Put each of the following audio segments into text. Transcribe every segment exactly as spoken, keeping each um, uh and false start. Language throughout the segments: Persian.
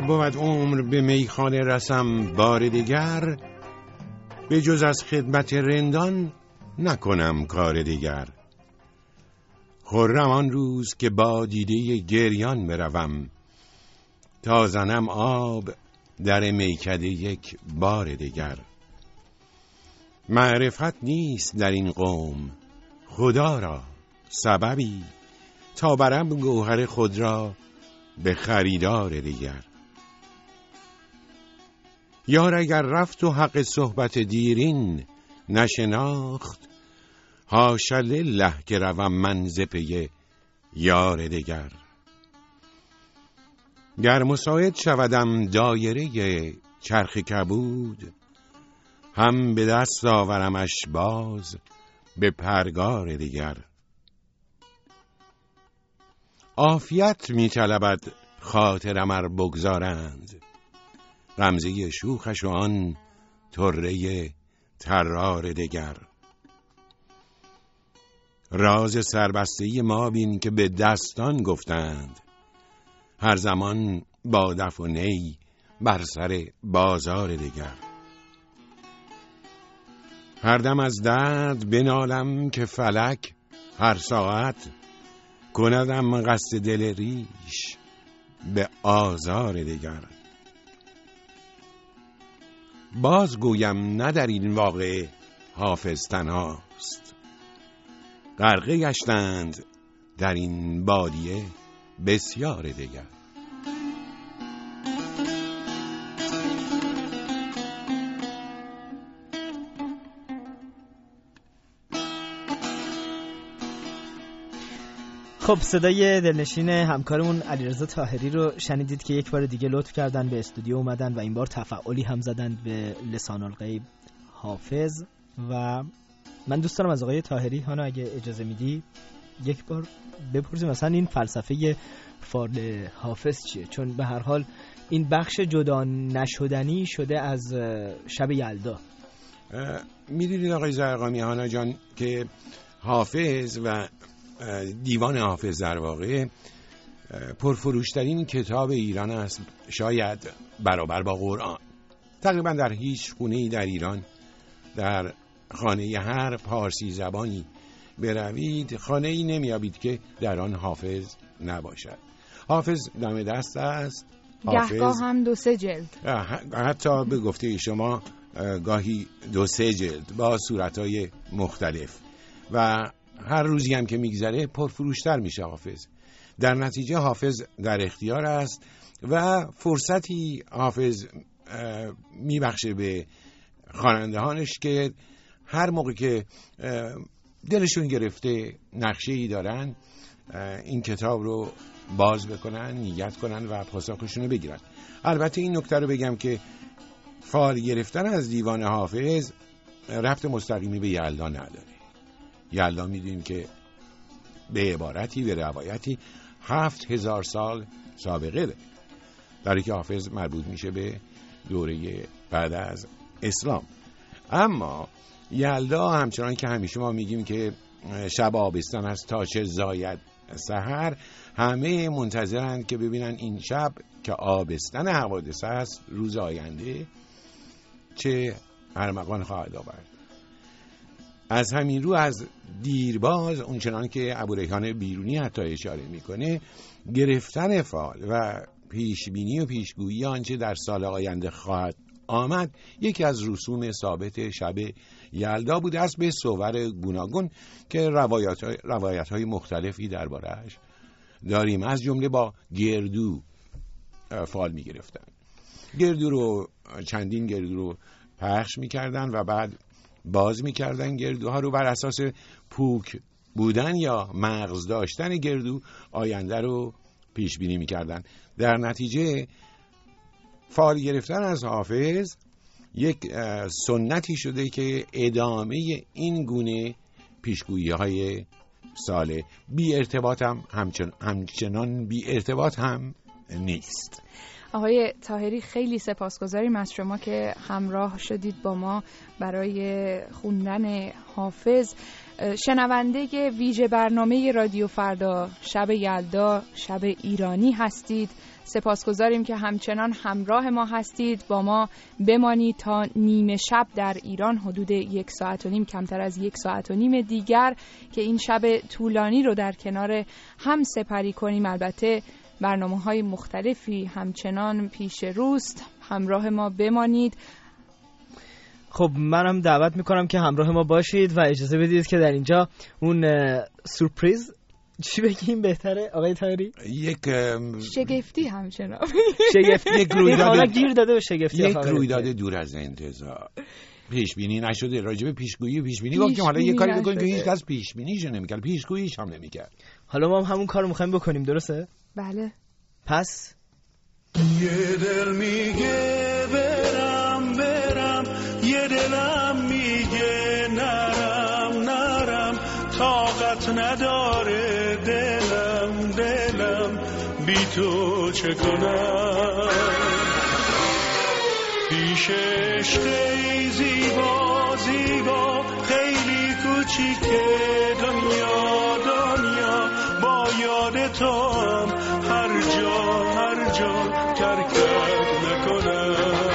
بود عمر به میخانه رسم بار دیگر، به جز از خدمت رندان نکنم کار دیگر. خرم آن روز که با دیده گریان بروم، تا زنم آب در میکده یک بار دیگر. معرفت نیست در این قوم خدا را سببی، تا برم گوهر خود را به خریدار دیگر. یار اگر رفت و حق صحبت دیرین نشناخت، حاشا لله که روم من ز پی یار دیگر. گر مساعد شودم دایره چرخ کبود، هم به دست آورمش باز به پرگار دیگر. عافیت می طلبد خاطرم ار بگذارند، غمزه شوخش و آن طره طرار دیگر. راز سربسته ما بین که به دستان گفتند، هر زمان با دف و نی بر سر بازار دیگر. هر دم از درد بنالم که فلک هر ساعت، کندم قصد دل ریش به آزار دیگر. باز گویم نه در این واقع حافظ تنهاست، غرقه گشتند در این بادیه بسیار دیگر. خب صدای دلنشین همکارمون علیرضا طاهری رو شنیدید که یک بار دیگه لطف کردن به استودیو اومدن و این بار تفاعلی هم زدن به لسان الغیب حافظ. و من دوست دارم از آقای طاهری هانا اگه اجازه میدی یک بار بپرسیم مثلا این فلسفه فال حافظ چیه، چون به هر حال این بخش جدا نشدنی شده از شب یلدا. میدونید آقای زرقامی هانا جان که حافظ و دیوان حافظ در واقع پرفروشترین کتاب ایران است، شاید برابر با قرآن. تقریبا در هیچ خونه‌ای در ایران، در خانه هر پارسی زبانی بروید، خانه‌ای نمیابید که در آن حافظ نباشد. حافظ دم دست است، گهگاه هم دو سه جلد، حتی به گفته شما گاهی دو سه جلد با صورتهای مختلف، و هر روزی هم که میگذره پرفروشتر میشه حافظ. در نتیجه حافظ در اختیار است و فرصتی حافظ میبخشه به خوانندهانش که هر موقع که دلشون گرفته نقشه‌ای دارن این کتاب رو باز بکنن، نیت کنن و پاسخشون رو بگیرن. البته این نکته رو بگم که فال گرفتن از دیوان حافظ ربط مستقیمی به یلدا نداره. یلدا میدونیم که به عبارتی به روایتی هفت هزار سال سابقه ده، در حالی که حافظ مربوط میشه به دوره بعد از اسلام. اما یلدا همچنان که همیشه ما میگیم که شب آبستن است تا چه زاید سحر، همه منتظرند که ببینن این شب که آبستن حوادث است روز آینده چه ارمغان خواهد آورد. از همین رو از دیرباز اونچنان که ابوریحان بیرونی حتی اشاره میکنه، گرفتن فال و پیشبینی و پیشگویی آنچه در سال آینده خواهد آمد یکی از رسوم ثابت شب یلدا بوده است، به صور گوناگون که روایت های, روایت های مختلفی درباره‌اش داریم. از جمله با گردو فال می گرفتن، گردو رو چندین گردو رو پخش می کردن و بعد باز می کردن گردوها رو، بر اساس پوک بودن یا مغز داشتن گردو آینده رو پیش بینی می کردن. در نتیجه فال گرفتن از حافظ یک سنتی شده که ادامه این گونه پیشگویی های ساله. بی ارتباط هم همچن... همچنان بی ارتباط هم نیست. آقای طاهری خیلی سپاسگزاریم از شما که همراه شدید با ما برای خوندن حافظ. شنونده ویژه برنامه رادیو فردا شب یلدا شب ایرانی هستید. سپاسگزاریم که همچنان همراه ما هستید. با ما بمانید تا نیمه شب در ایران، حدود یک ساعت و نیم، کمتر از یک ساعت و نیم دیگر که این شب طولانی رو در کنار هم سپری کنیم. البته برنامه‌های مختلفی همچنان پیش روست. همراه ما بمانید. خب منم دعوت میکنم که همراه ما باشید و اجازه بدید که در اینجا اون سورپریز چی بگیم بهتره آقای طاهری؟ یک شگفتی همچنان شگفتی یک رویداد گیر داده به شگفتی، یک رویداد دور از انتظار، پیش بینی نشده. راجع به پیشگویی پیش بینی گفتیم، حالا یه کاری بکنیم که هیچ کس پیش بینیشو نمی‌کرد، پیشگوییش هم نمی‌کرد. حالا ما هم همون کارو می‌خوایم بکنیم، درسته؟ بله. پس یه دل میگه برم برم، یه دلم میگه نرم نرم، طاقت نداره دلم دلم بی تو چه کنم. پیش عشقی زیبا زیبا خیلی کوچیکه دنیا دنیا، با یاد تو هم هر جا هر جا ترکت نکنم.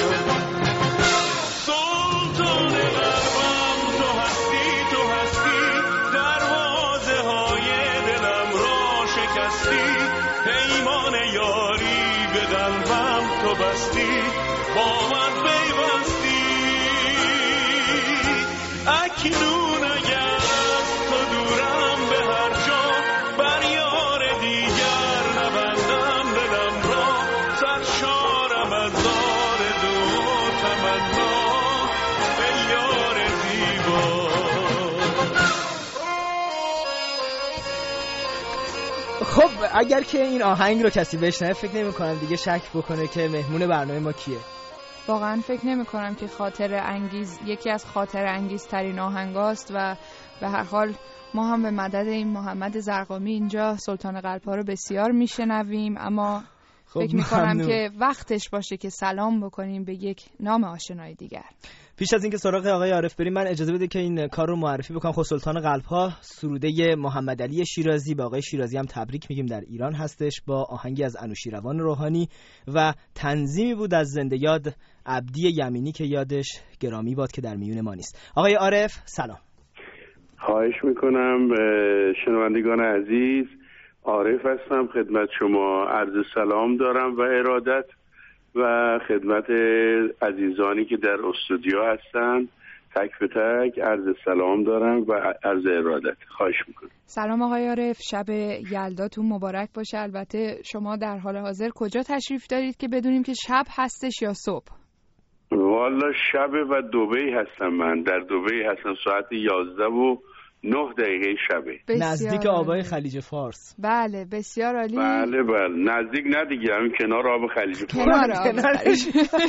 سلطان غربم تو هستی تو هستی، دروازه های دلم را شکستی، پیمان یاری به قلبم تو بستی، با من پیوستی. اکنون اگر تو دورم به هر جا، بر یار دیگر نبندم دلم را، سرشارم از آرزو و تمنا ای یار زیبا. خب اگر که این آهنگ رو کسی بشنوه فکر نمی کنم دیگه شک بکنه که مهمون برنامه ما کیه. واقعا فکر نمی کنم که خاطر انگیز یکی از خاطر انگیز ترین آهنگاست و به هر حال ما هم به مدد این محمد زرقامی اینجا سلطان قلب‌ها رو بسیار میشنویم، اما خب فکر می کنم که وقتش باشه که سلام بکنیم به یک نام آشنای دیگر. پیش از اینکه سراغ آقای عارف بریم، من اجازه بده که این کار رو معرفی بکنم. خب سلطان قلب‌ها سروده محمد علی شیرازی، به آقای شیرازی هم تبریک میگیم، در ایران هستش با آهنگی از انوشیروان روحانی و تنظیمی بود از زنده یاد عبدی یمینی که یادش گرامی باد که در میون ما نیست. آقای عارف سلام. خواهش میکنم. شنوندگان عزیز، عارف هستم، خدمت شما عرض سلام دارم و ارادت و خدمت عزیزانی که در استودیو هستن تک به تک عرض سلام دارم و عرض ارادت. خواهش میکنم. سلام آقای عارف، شب یلداتون مبارک باشه. البته شما در حال حاضر کجا تشریف دارید که بدونیم که شب هستش یا صبح؟ والا شب و دبی هستم، من در دبی هستم، ساعت یازده و نه دقیقه شبه، نزدیک آبای خلیج فارس. بله بسیار عالی. بله بله نزدیک نه دیگه، همین کنار آب خلیج فارس. کنار آب خلیج.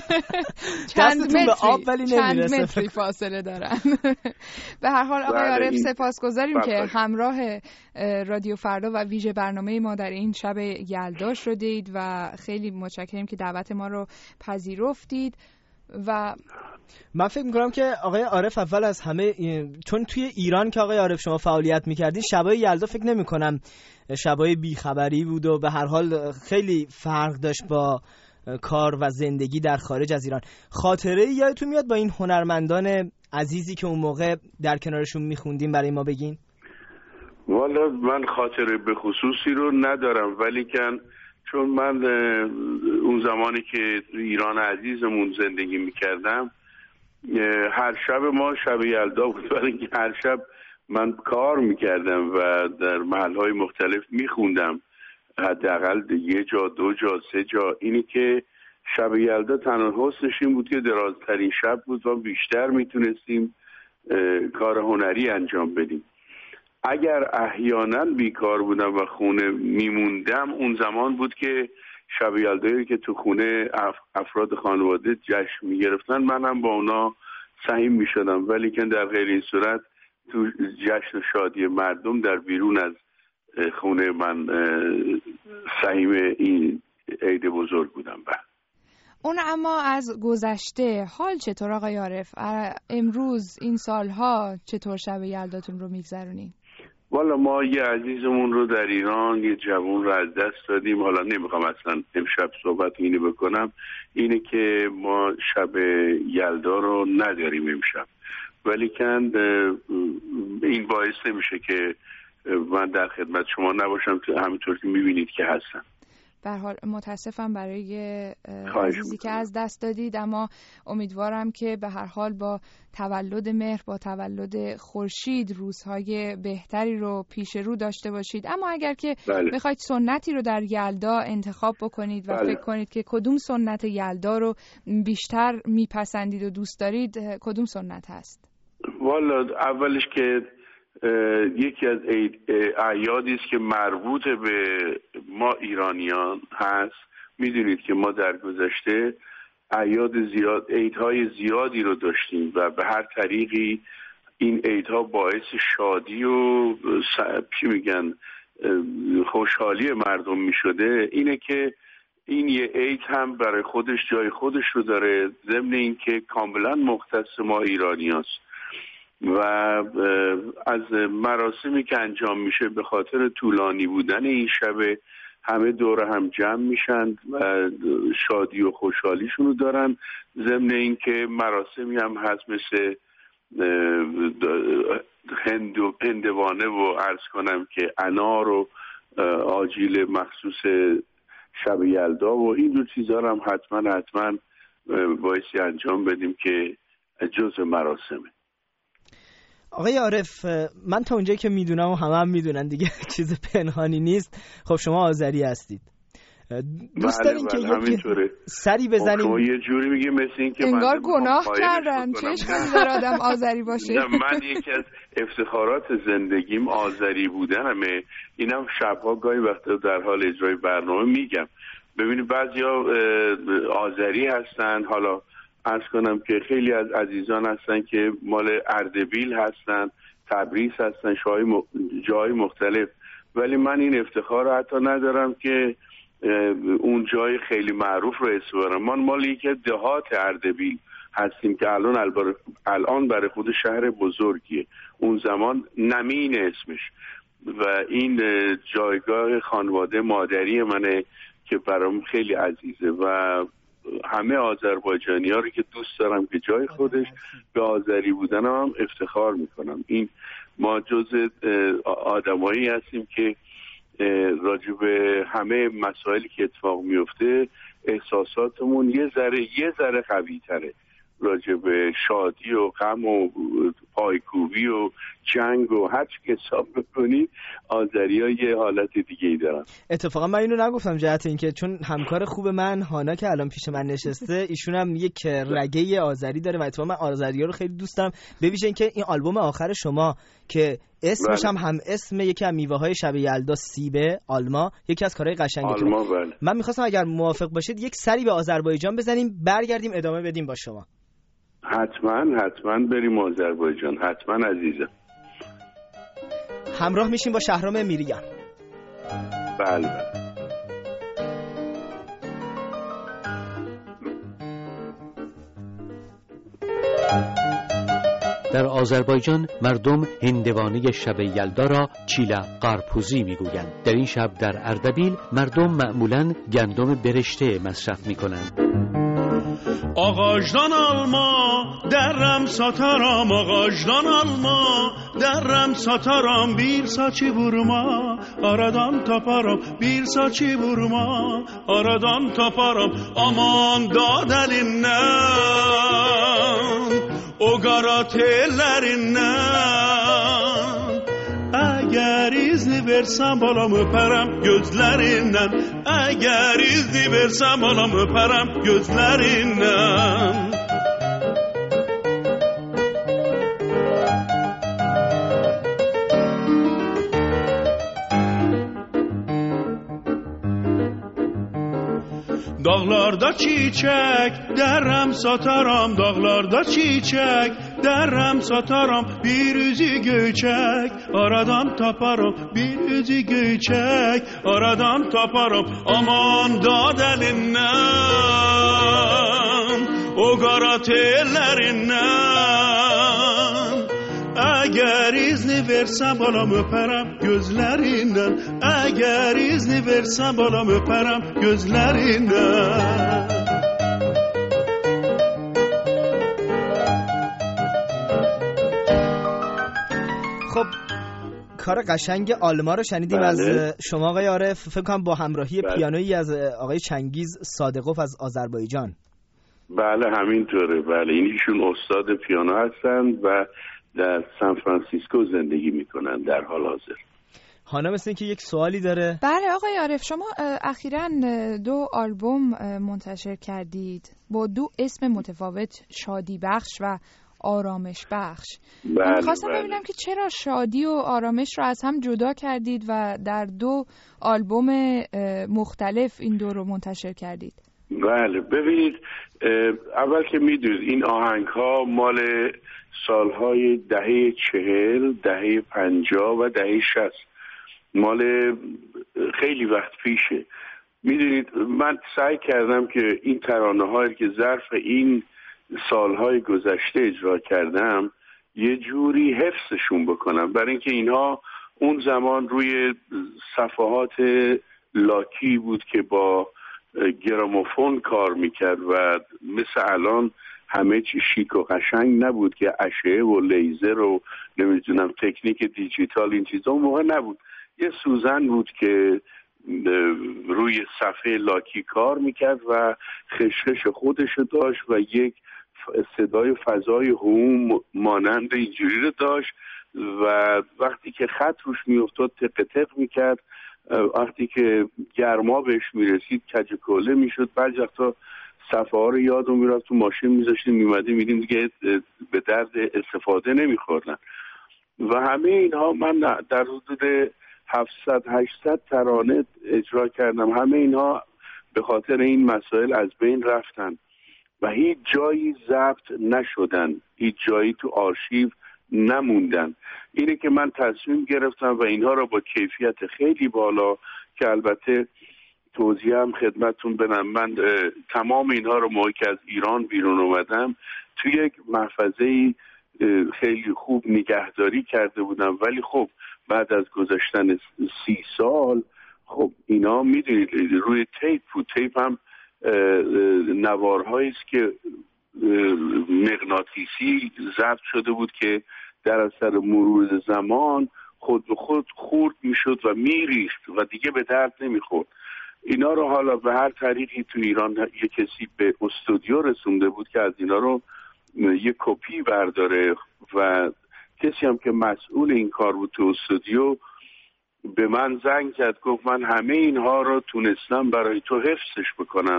چند متری چند متری فاصله دارن. به هر حال آقای عارف سپاسگزاریم که همراه رادیو فردا و ویژه برنامه ما در این شب یلدا شدید و خیلی متشکریم که دعوت ما رو پذیرفتید. و من فکر میکنم که آقای عارف اول از همه، چون توی ایران که آقای عارف شما فعالیت میکردین، شبای یلدا فکر نمیکنم شبای بیخبری بود و به هر حال خیلی فرق داشت با کار و زندگی در خارج از ایران. خاطره یادتون میاد با این هنرمندان عزیزی که اون موقع در کنارشون میخوندیم برای ما بگین؟ والا من خاطره به خصوصی رو ندارم، ولی کن چون من اون زمانی که ایران عزیزمون زندگی میکردم هر شب ما شب یلدا بود، ولی هر شب من کار میکردم و در محلهای مختلف میخوندم، حداقل یه جا دو جا سه جا. اینی که شب یلدا تنها حسنش این بود که درازترین شب بود و بیشتر میتونستیم کار هنری انجام بدیم. اگر احیانا بیکار بودم و خونه میموندم، اون زمان بود که شب یلدایی که تو خونه افراد خانواده جشن میگرفتن من هم با اونا سهیم میشدم، ولی که در غیر این صورت تو جشن و شادی مردم در بیرون از خونه من سهیم این عید بزرگ بودم. بعد اون اما از گذشته، حال چطور آقای عارف؟ امروز این سالها چطور شب یلداتون رو میگذرونین؟ والا ما یه عزیزمون رو در ایران، یه جوان رو از دست دادیم. حالا نمیخوام اصلا امشب صحبت اینو بکنم، اینه که ما شب یلدا رو نداریم امشب، ولی کن این باعث نمیشه که من در خدمت شما نباشم، که همینطور که میبینید که هستم. به هر حال متاسفم برای عزیزی که از دست دادید، اما امیدوارم که به هر حال با تولد مهر، با تولد خورشید روزهای بهتری رو پیش رو داشته باشید. اما اگر که بله. بخواید سنتی رو در یلدا انتخاب بکنید و بله. فکر کنید که کدوم سنت یلدا رو بیشتر میپسندید و دوست دارید، کدوم سنت هست؟ والا اولش که یکی از اعیادی است که مربوط به ما ایرانیان هست. میدونید که ما در گذشته اعیاد زیاد، عیدهای زیادی رو داشتیم و به هر طریقی این عیدها باعث شادی و چی میگن خوشحالی مردم میشده. اینه که این یه عید هم برای خودش جای خودش رو داره، ضمن این که کاملا مختص ما ایرانیاست و از مراسمی که انجام میشه به خاطر طولانی بودن این شب همه دور هم جمع میشن و شادی و خوشحالیشونو دارن. ضمن این که مراسمی هم هست مثل هندو هندوانه و عرض کنم که انار و آجیل مخصوص شب یلدا و این دو چیزا هم حتما حتما بایستی انجام بدیم که جزء مراسمه. آقای عارف، من تا اونجایی که میدونم و همه هم میدونن دیگه چیز پنهانی نیست، خب شما آذری هستید. دوست بله دارین بله که یک سری بزنیم؟ شما یه جوری میگه مثل این که انگار گناه کردم، چه اشکالی داره آدم آذری باشه؟ نه، من یکی از افتخارات زندگیم آذری بودنمه. اینم شبها گاهی وقتا در حال اجرای برنامه میگم. ببینید بعضیا آذری هستن، حالا عرض کنم که خیلی از عزیزان هستن که مال اردبیل هستن، تبریز هستن، جای مختلف، ولی من این افتخار رو حتی ندارم که اون جای خیلی معروف رو اسم ببرم. من مال یک دهات اردبیل هستیم که الان الان برای خود شهر بزرگیه، اون زمان نمین اسمش، و این جایگاه خانواده مادری منه که برام خیلی عزیزه و همه آذربایجانی ها رو که دوست دارم که جای خودش به آذری بودن هم افتخار میکنم. این ما جز آدمایی هستیم که راجع به همه مسائلی که اتفاق میفته احساساتمون یه ذره یه ذره قوی تره. راجع به شادی و غم و پایکوبی و جنگ و هر چی که حساب بکنی آذری‌ها یه حالت دیگه ای دارن. اتفاقا من اینو نگفتم جهت اینکه چون همکار خوب من هانا که الان پیش من نشسته ایشون هم یک رگه آذری داره و اتفاقا من آذری‌ها رو خیلی دوست دارم، به ویژه اینکه این آلبوم آخر شما که اسمش هم هم اسم یکی از میوه‌های شب یلدا سیبه، آلما، یکی از کارهای قشنگتونه. بله. من می‌خواستم اگر موافق باشید یک سری به آذربایجان بزنیم، برگردیم ادامه بدیم با شما. حتما حتما بریم آذربایجان، حتما عزیزم. همراه میشیم با شهرام میریان. بله. در آذربایجان مردم هندوانه شب یلدا را چیلا قارپوزی میگویند. در این شب در اردبیل مردم معمولاً گندم برشته مصرف میکنند. Ağacdan alma, dərrəm sataram, ağacdan alma, dərrəm sataram, bir saçı vurma, aradan taparam, bir saçı vurma, aradan taparam, aman dad əlindən, o qara tellərindən. Əgər izni versəm balam öpərəm gözlərindən, əgər izni versəm balam öpərəm gözlərindən. Dağlarda çiçək, dərrəm sataram, dağlarda çiçək, dərrəm sataram, bir üzü göyçək, aradan taparam, bir üzü göyçək, aradan taparam, aman dad əlindən, o qara tellərindən. Eğer izni versem balam öperim gözlerinden. Eğer izni versem balam öperim gözlerinden. خب کار قشنگ آلما رو شنیدیم. بله. از شما آقای عارف، فکر کنم با همراهی بله. پیانویی از آقای چنگیز صادقوف از آذربایجان. بله همینطوره. بله اینشون استاد پیانو هستند و در سان فرانسیسکو زندگی میکنن در حال حاضر. هانا مثل این که یک سوالی داره. بله آقای عارف، شما اخیراً دو آلبوم منتشر کردید با دو اسم متفاوت، شادی بخش و آرامش بخش. بله، من خواستم بله. ببینم که چرا شادی و آرامش رو از هم جدا کردید و در دو آلبوم مختلف این دو رو منتشر کردید. بله ببینید، اول که میدونید این آهنگ ها مال سالهای دهه چهل، دهه پنجاه و دهه شصت، مال خیلی وقت پیشه. میدونید من سعی کردم که این ترانه هایی که ظرف این سالهای گذشته اجرا کردم یه جوری حفظشون بکنم، برای اینکه اینها اون زمان روی صفحات لاکی بود که با گراموفون کار میکرد و مثل الان همه چی شیک و قشنگ نبود که اشعه و لیزر و نمیدونم تکنیک دیجیتال این چیزا اون موقع نبود. یه سوزن بود که روی صفحه لاکی کار میکرد و خشخش خودشو داشت و یک صدای فضای هوم مانند اینجوری رو داشت و وقتی که خط روش میافتاد تق تق میکرد، وقتی که گرما بهش میرسید کج کوله میشد. بعضی وقتا صفحه ها رو یادم میرفت تو ماشین میذاشتیم میمدیم میدیم دیگه به درد استفاده نمیخوردن و همه اینها من در حدود هفتصد هشتصد ترانه اجرا کردم. همه اینها به خاطر این مسائل از بین رفتن و هیچ جایی ضبط نشدن، هیچ جایی تو آرشیو نموندن. اینه که من تصمیم گرفتم و اینها را با کیفیت خیلی بالا که البته توضیح هم خدمتتون بدم، من تمام اینها رو موقعی که از ایران بیرون اومدم توی یک محفظه‌ای خیلی خوب نگهداری کرده بودم، ولی خب بعد از گذشتن سی سال خب اینا میدونید روی تیپ بود. تیپ هم نوارهایی است که مغناطیسی ضبط شده بود که در اثر مرور زمان خود به خود خورد میشد و میریخت و دیگه به درد نمیخورد. اینا رو حالا به هر طریقی تو ایران یک کسی به استودیو رسونده بود که از اینا رو یک کپی برداره و کسی هم که مسئول این کار بود تو استودیو به من زنگ زد، گفت من همه اینها رو تونستم برای تو حفظش بکنم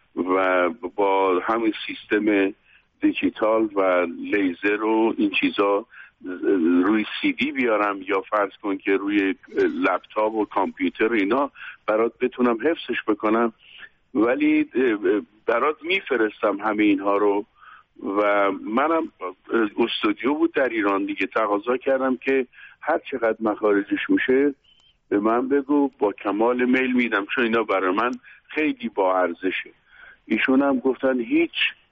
و با همین سیستم دیجیتال و لیزر و این چیزا روی سی دی بیارم یا فرض کن که روی لپتاپ و کامپیوتر اینا برات بتونم حفظش بکنم، ولی برات میفرستم همه اینها رو. و منم استودیو بود در ایران دیگه، تقاضا کردم که هر چقدر مخارجش میشه به من بگو، با کمال میل میدم، چون اینا برای من خیلی با ارزشه. ایشون هم گفتن هیچ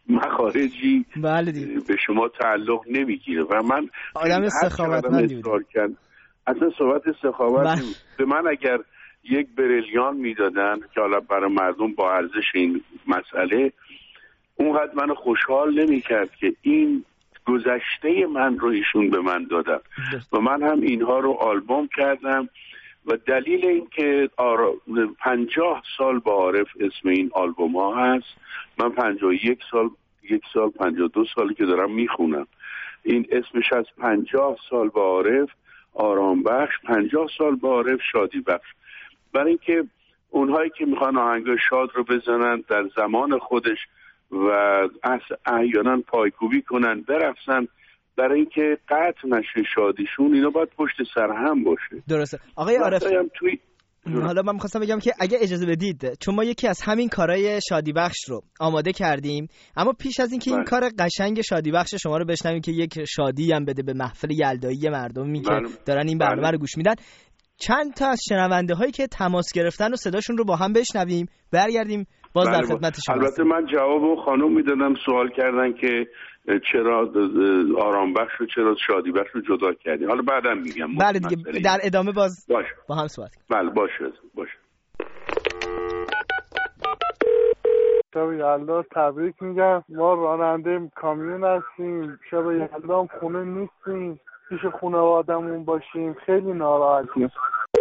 مخارجی بله به شما تعلق نمیگیره و من آدم سخاوتمندی بود. اصلا صحبت سخاوت بود. به من اگر یک بریلیان میدادن که حالا برای مردم با ارزش این مسئله، اونقدر منو خوشحال نمیکرد که این گذشته من رو ایشون به من دادن و من هم اینها رو آلبوم کردم و دلیل این که آرا... پنجاه سال با عارف اسم این آلبوم ها هست. من پنجاه و یک سال یک سال پنجاه و دو سالی که دارم میخونم، این اسمش از پنجاه سال با عارف آرام بخش، پنجاه سال با عارف شادی بخش، برای اینکه اونهایی که میخوان آهنگای شاد رو بزنن در زمان خودش و احیانا پایکوبی کنن برقصن، برای اینکه قطع نشه شادیشون، اینا باید پشت سر هم باشه. درسته آقای عارف. توی... حالا من می‌خواستم بگم که اگه اجازه بدید، چون ما یکی از همین کارهای شادی بخش رو آماده کردیم، اما پیش از اینکه این کار قشنگ شادی بخش شما رو بشنویم که یک شادی هم بده به محفل یلدایی مردمی که دارن این برنامه رو گوش میدن، چند تا از شنونده هایی که تماس گرفتن و صداشون رو با هم بشنویم، برگردیم باز در خدمت شما. البته من جواب خانم میدادم، سوال کردن که چرا آرام بخش رو چرا شادی بخش رو جدا کردی. حالا بعدم میگم. بله دیگه در ادامه باز باش. با هم صحبت کنیم. بله باشه باشه. شب یلدا تبریک میگم. ما راننده کامیون هستیم، شب یلدا خونه نیستیم، پیش خانواده‌مون باشیم، خیلی ناراحتیم.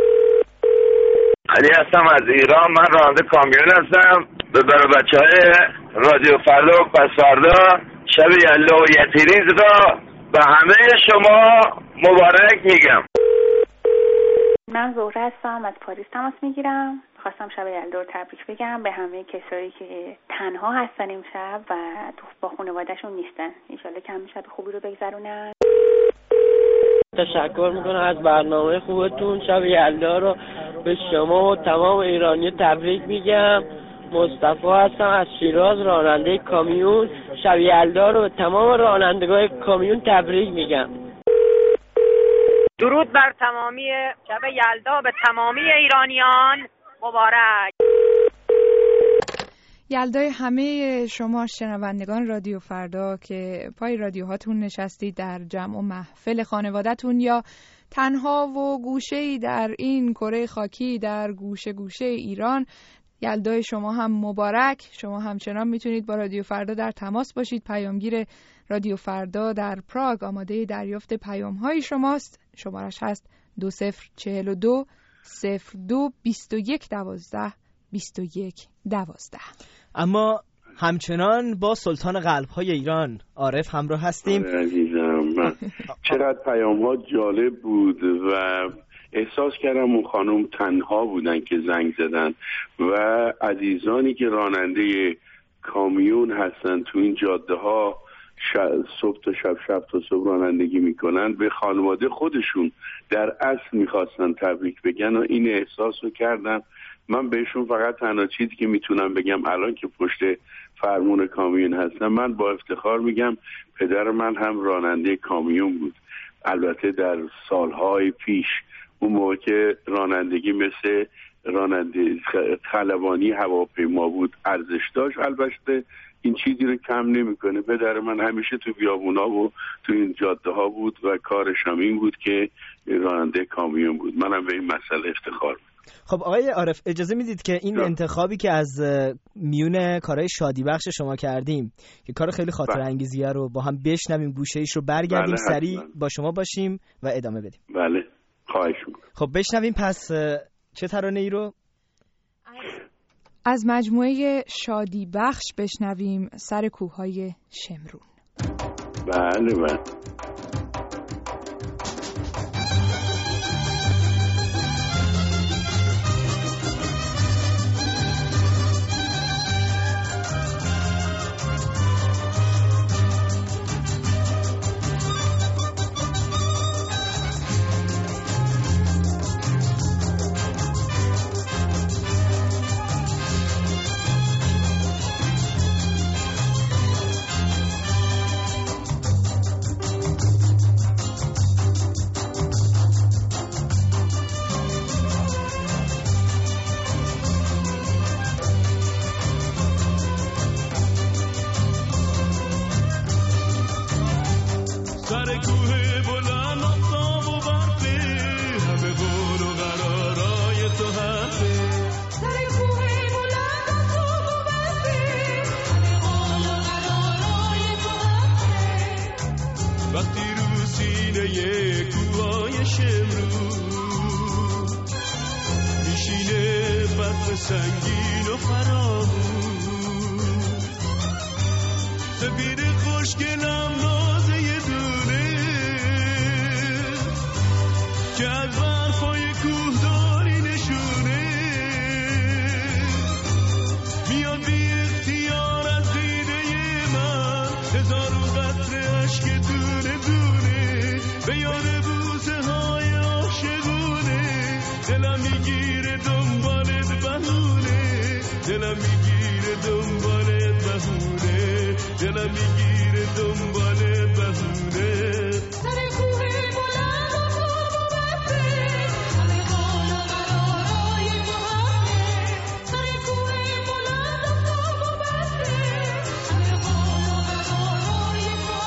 علی هستم از ایران، من راننده کامیون هستم. به برای بچه های رادیو فردا و پس فردا شب یلدا و یتیریز را به همه شما مبارک میگم. من زهره هستم، از پاریس تماس میگیرم. خواستم شب یلدا رو تبریک بگم به همه کسایی که تنها هستن امشب و با خانواده‌شون نیستن. انشالله که همه شب خوبی رو بگذرونن. تشکر میکنم از برنامه خوبتون. شب یلدا رو به شما و تمام ایرانی تبریک میگم. مصطفی هستم از شیراز، راننده کامیون. شب یلدا رو به تمام رانندگان کامیون تبریک میگم. درود بر تمامی شب یلدا به تمامی ایرانیان مبارک. یلدای همه شما شنوندگان رادیو فردا که پای رادیوهاتون نشستید در جمع و محفل خانواده‌تون یا تنها و گوشه‌ای در این کره خاکی در گوشه گوشه ایران، یلدای شما هم مبارک. شما همچنان میتونید با رادیو فردا در تماس باشید. پیامگیر رادیو فردا در پراگ آماده دریافت پیام‌های شماست. شمارش هست دو صفر چهل و دو صفر دو بیست و یک دوازده بیست و یک دوازده. اما همچنان با سلطان قلب‌های ایران عارف همراه هستیم. عزیزم من چقدر پیام‌ها جالب بود و احساس کردم اون خانم تنها بودن که زنگ زدن و عزیزانی که راننده کامیون هستن تو این جاده ها صبح تا شب شب تا صبح رانندگی میکنن به خانواده خودشون در اصل میخواستن تبریک بگن و این احساس رو کردم. من بهشون فقط تنها چیزی که میتونم بگم الان که پشت فرمون کامیون هستم، من با افتخار میگم پدر من هم راننده کامیون بود. البته در سالهای پیش اون موقع که رانندگی مثل راننده خلبانی هواپیما بود ارزش داشت. البته این چیزی رو کم نمیکنه. پدر من همیشه تو بیابونا و تو این جاده ها بود و کارش هم این بود که راننده کامیون بود. منم به این مسئله افتخار میکنم. خب آقای عارف اجازه میدید که این انتخابی که از میون کارهای شادی بخش شما کردیم که کار خیلی خاطر انگیزیه رو با هم بشنویم، گوشه ایش رو برگردیم، بله سریع با شما باشیم و ادامه بدیم. بله خواهش میکنم. خب بشنویم پس چه ترانه ای رو؟ از مجموعه شادی بخش بشنویم سر کوههای شمرون. بله بله. سنگین و فراموش سفید خوشگلم نازه یه دونه که از برفای کوه داری نشونه میاد بی اختیار از دیده من هزارو قطره عشق دونه دونه به یاد بوسه های عاشقونه دلم میگیره دنبالت بهونه دلم میگیره دنبالت بهونه دلم میگیره دنبالت بهونه سر کوه بلند و خوب و بسته همه حال و قرارای تو هسته سر کوه بلند و خوب و بسته همه حال و قرارای تو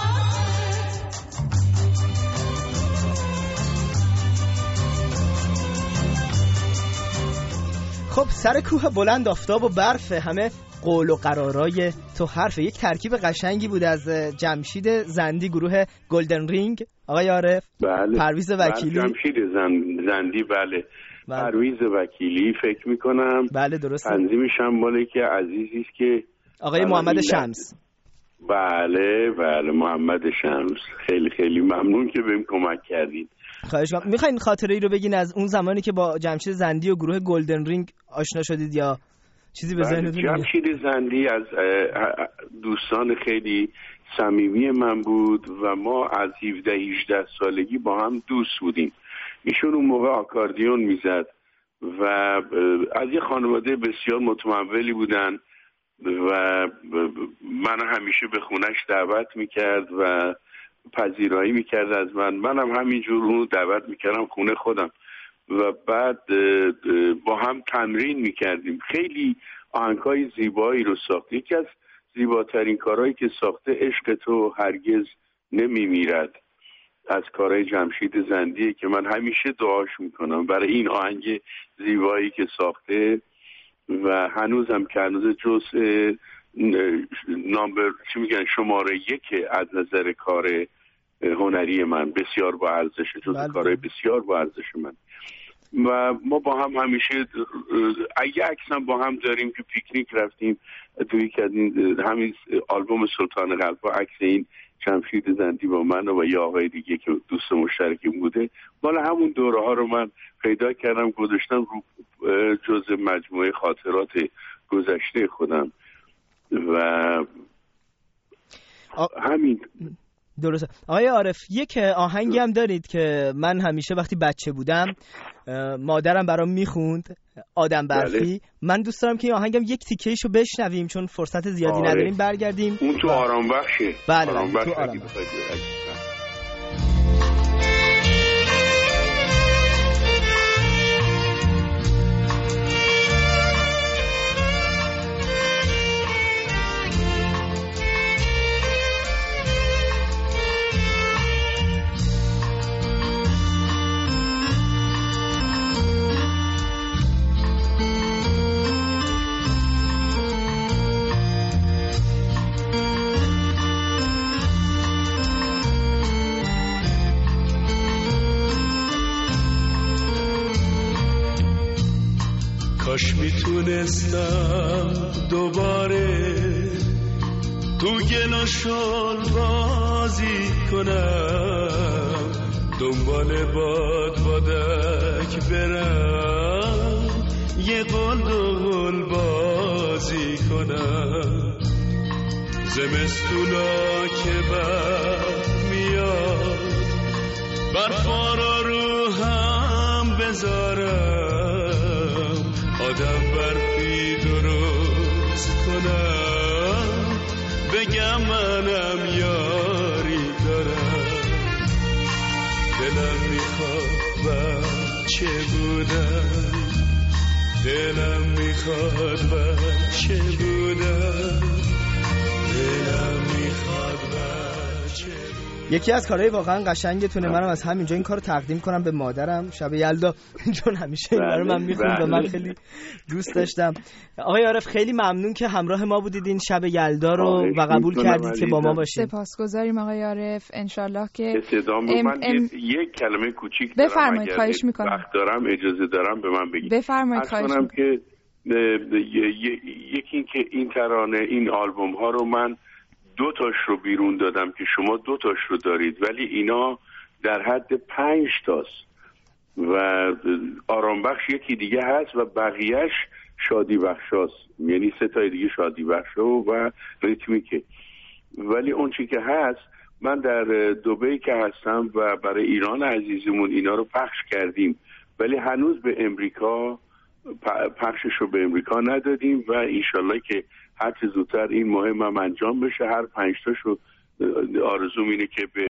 خب سر کوه بلند آفتاب و برف، همه قول و قرارای تو حرف. یک ترکیب قشنگی بود از جمشید زندی، گروه گلدن رینگ، آقای عارف. بله. پرویز وکیلی. بله. جمشید زندی، بله. بله. پرویز وکیلی فکر میکنم. بله درسته. تنظیمش هم ماله که عزیزی است که آقای محمد شمس. بله بله محمد شمس، خیلی خیلی ممنون که بهم کمک کردید. خواهش می‌کنم. میخواین خاطره ای رو بگین از اون زمانی که با جمشید زندی و گروه گلدن رینگ آشنا شدید یا چیزی به ذهنتون میاد؟ جمشید زندی از دوستان خیلی صمیمی من بود و ما از هفده هجده سالگی با هم دوست بودیم. ایشون اون موقع آکاردیون میزد و از یه خانواده بسیار متمولی بودن و من همیشه به خونش دعوت میکرد و پذیرایی میکرد از من، منم همینجور اونو دعوت میکردم خونه خودم و بعد با هم تمرین میکردیم. خیلی آهنگای زیبایی رو ساخت. یکی از زیباترین کارهایی که ساخته عشق تو هرگز نمیمیرد از کارهای جمشید زندیه که من همیشه دعاش میکنم برای این آهنگ زیبایی که ساخته و هنوزم که هنوز جزء نامبر چی میگن شماره یک از نظر کار هنری من، بسیار با ارزشه، جزء کارهای بسیار با ارزش من و ما با هم همیشه اگه عکس هم با هم داریم که پیکنیک رفتیم توی که از این همین آلبوم سلطان قلب‌ها عکس این جمشید زندی با من و یه آقای دیگه که دوست مشترکیم بوده، مال همون دوره ها رو من پیدا کردم گذاشتم رو جزء مجموعه خاطرات گذشته خودم و آ... همین. درسته. آقای عارف یک آهنگی هم دارید که من همیشه وقتی بچه بودم مادرم برام میخوند، آدم برفی. بله. من دوست دارم که این آهنگم یک تیکه‌ایشو بشنویم چون فرصت زیادی آره. نداریم. برگردیم اون تو آرام بخشه. بله آرام بله. تو آرام بخش. کاش میتونستم دوباره تو گل و شل بازی کنم، دنبال باد بادک برم، یه قلدل بازی کنم، زمستونا که بر میاد برفا رو رو هم بذارم، آدم برفی درست کنم، بگم منم یاری دارم، دلم میخواد بچه بودم، دلم میخواد بچه بودم، دلم میخواد بچه بودم. یکی از کارهای واقعا قشنگتونه، منم از همینجا این کارو تقدیم کنم به مادرم شب یلدا چون همیشه این رو من میخوند و من خیلی دوست داشتم. آقای عارف خیلی ممنون که همراه ما بودید این شب یلدا رو و قبول کردید که با ما باشید. سپاسگزاریم آقای عارف. انشالله که استدام ام من ام یک کلمه کوچیک دارم، بفرمایید. خواهش میکنم. وقت دارم اجازه دارم به من بگید. بفرمایید. خواهش میکنم که یکی این که این ترانه این آلبوم ها رو من دو تاش رو بیرون دادم که شما دو تاش رو دارید، ولی اینا در حد پنج تاست و آرام بخش یکی دیگه هست و بقیهش شادی بخش هست، یعنی سه تای دیگه شادی بخش و ریتمیکه. ولی اون چی که هست من در دبی که هستم و برای ایران عزیزمون اینا رو پخش کردیم، ولی هنوز به امریکا پخشش رو به امریکا ندادیم و انشالله که هر چه زودتر این مهم هم انجام بشه. هر پنج تاشو آرزوم اینه که به